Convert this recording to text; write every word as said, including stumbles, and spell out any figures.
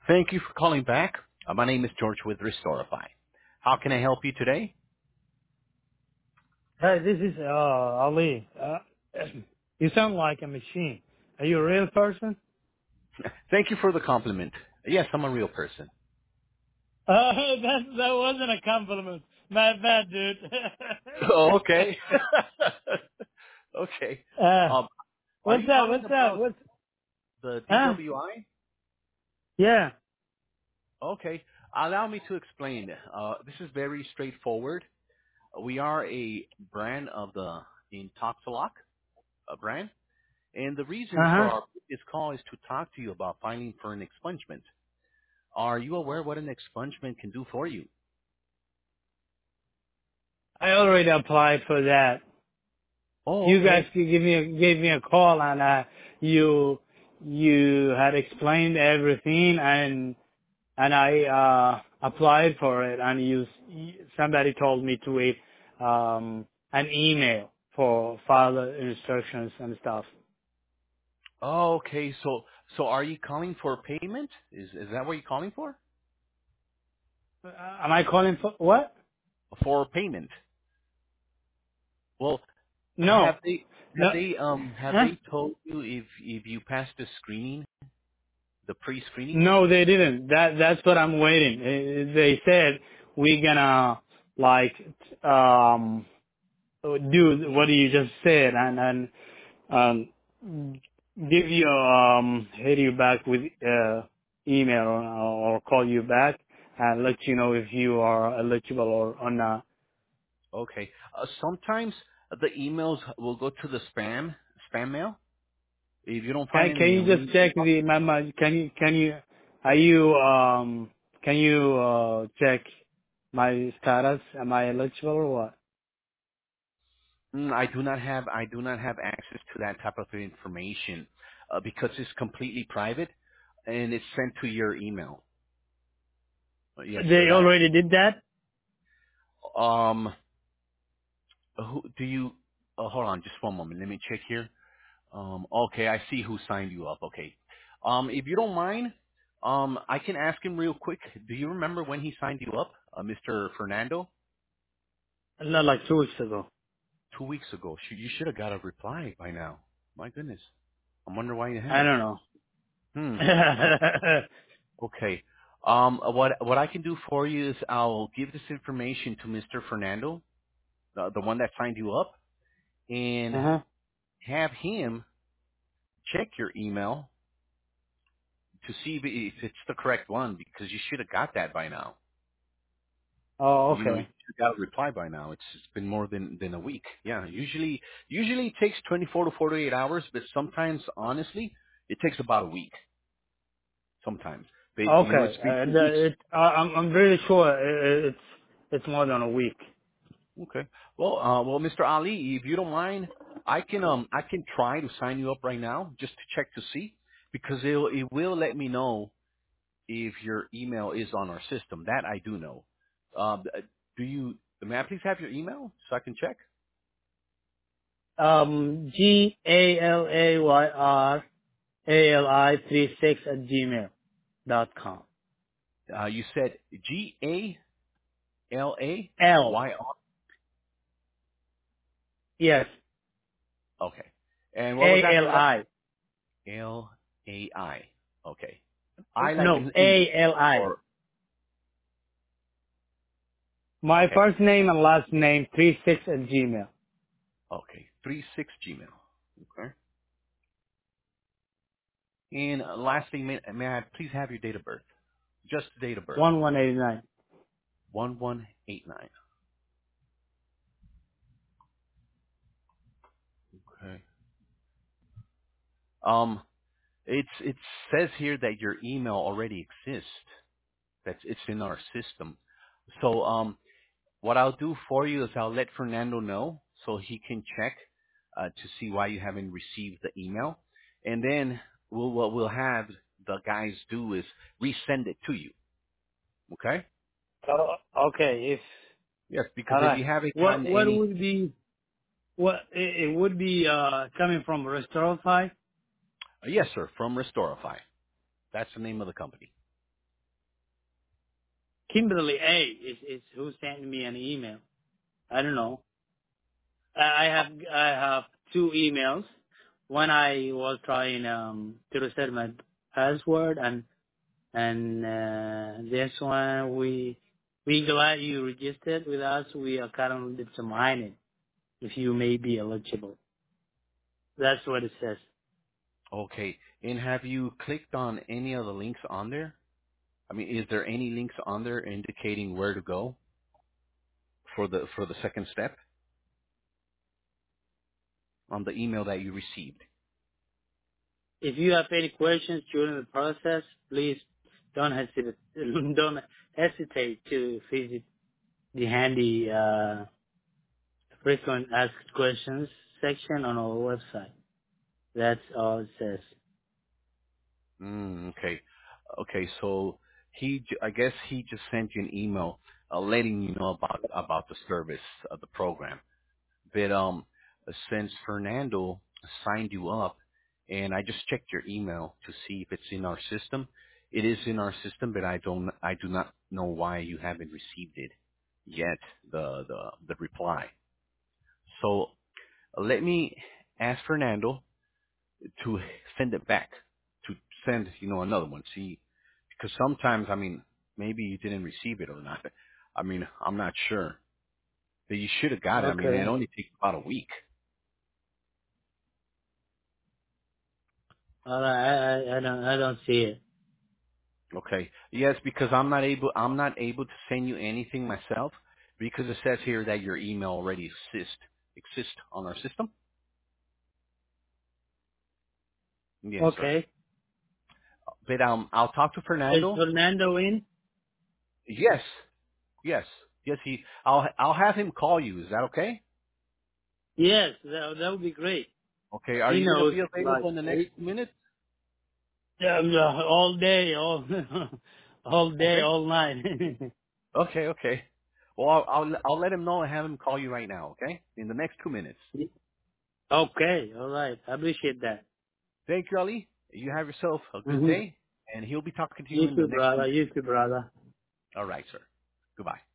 Thank you for calling back. Uh, my name is George with Restorify. How can I help you today? Hey, this is uh Ali. Uh, you sound like a machine. Are you a real person? Thank you for the compliment. Yes, I'm a real person. Uh, that that wasn't a compliment. My bad, dude. Oh, okay. okay. uh, Um, are what's you up? calling What's up? about What's the huh? D W I? Yeah. Okay. Allow me to explain. Uh, this is very straightforward. We are a brand of the Intoxilock uh, brand, and the reason Uh for huh. our this call is to talk to you about filing for an expungement. Are you aware what an expungement can do for you? I already applied for that. Oh, You guys okay. gave me a, gave me a call and uh, you you had explained everything and and I uh applied for it and you somebody told me to wait um an email for further instructions and stuff. Oh, okay. So, so are you calling for payment? Is is that what you're calling for? Uh, am I calling for what? For payment? Well, have No. they have No. they um have Huh? they told you if if you passed the screening, the pre-screening? No, they didn't. That that's what I'm waiting. Uh, They said we're gonna like um do what you just said and and um, give you um hit you back with uh email or, or call you back and let you know if you are eligible or, or not. Okay. Uh, sometimes the emails will go to the spam spam mail. If you don't find Can it can in you your just main check inbox. the mama? Can you can you are you um can you uh check my status? Am I eligible or what? Mm, I do not have I do not have access to that type of information uh, because it's completely private and it's sent to your email. Uh, Yes, sir. They That already did that. um who do you uh, hold on just one moment. Let me check here. Um okay, I see who signed you up. Okay. Um if you don't mind, um I can ask him real quick. Do you remember when he signed you up? Uh, Mister Fernando? Not like two weeks ago. two weeks ago. Sh- You should have got a reply by now. My goodness. I wonder why you I haven't. don't know. Hmm. Okay. Um, what what I can do for you is I'll give this information to Mister Fernando, the, the one that signed you up, and uh huh. have him check your email to see if if it's the correct one because you should have got that by now. Oh, You know, you okay. should have got a reply by now. It's, it's been more than than a week. Yeah, usually usually it takes twenty-four to forty-eight hours, but sometimes, honestly, it takes about a week. Sometimes, but you know, it's Okay. been Uh, two weeks. the, it, I, I'm I'm really sure it, it's it's more than a week. Okay. Well, uh, well, Mister Ali, if you don't mind, I can um I can try to sign you up right now just to check to see because it it will let me know if your email is on our system. That I do know. Um, do you? May I please have your email so I can check? Um, G A L A Y R A L I three six at gmail dot com. Uh, you said G A L A L. Y R. Yes. Okay. And what was A L after that? I. L A I. Okay. I like No, in Indian A L I. or My okay. first name and last name three six at gmail. Okay. Three six Gmail. Okay. And uh, lastly, may, may I please have your date of birth? Just the date of birth. One one eighty nine. one one eight nine. Okay. Um, it's it says here that your email already exists. That's it's in our system. So um, what I'll do for you is I'll let Fernando know so he can check uh, to see why you haven't received the email, and then we'll what we'll have the guys do is resend it to you. Okay? Oh, okay. If Yes, because all if right. you haven't What gotten what any, would be what it, it would be uh coming from Restorify? uh, yes, sir, from Restorify. That's the name of the company. Kimberly A is, is who sent me an email. I don't know. I I have I have two emails. One I was trying um to reset my password, and and uh, this one we we glad you registered with us. We are currently determining if you may be eligible. That's what it says. Okay. And have you clicked on any of the links on there? I mean, is there any links on there indicating where to go for the for the second step on the email that you received? If you have any questions during the process, please don't hesitate don't hesitate to visit the handy uh, frequent asked questions section on our website. That's all it says. Mm, okay. Okay. So he, j- I guess he just sent you an email uh, letting you know about about the service of the program. But um, since Fernando signed you up, and I just checked your email to see if it's in our system. It is in our system, but I don't, I do not know why you haven't received it yet. The the the reply. So uh, let me ask Fernando to send it back, to send you know another one. See, because sometimes I mean maybe you didn't receive it or not. I mean I'm not sure, but you should have got it. I mean it Okay. only takes about a week. All right. I, I, I don't I don't see it. Okay. Yes, because I'm not able I'm not able to send you anything myself because it says here that your email already exists exists on our system. Yes, sir. Okay. But um I'll talk to Is Fernando. Fernando in? Yes. Yes. Yes, he I'll I'll have him call you. Is that okay? Yes, that that would be great. Okay. Are He you going to knows be like available in the next eight, two minutes? um, uh, all day, all all day, Okay. all night. Okay, okay. Well, I'll, I'll I'll let him know and have him call you right now, okay? In the next two minutes. Okay. All right. I appreciate that. Thank you, Ali. You have yourself a good Mm-hmm. day, and he'll be talking to you You in the too, next two brother. minutes. You too, brother. All right, sir. Goodbye.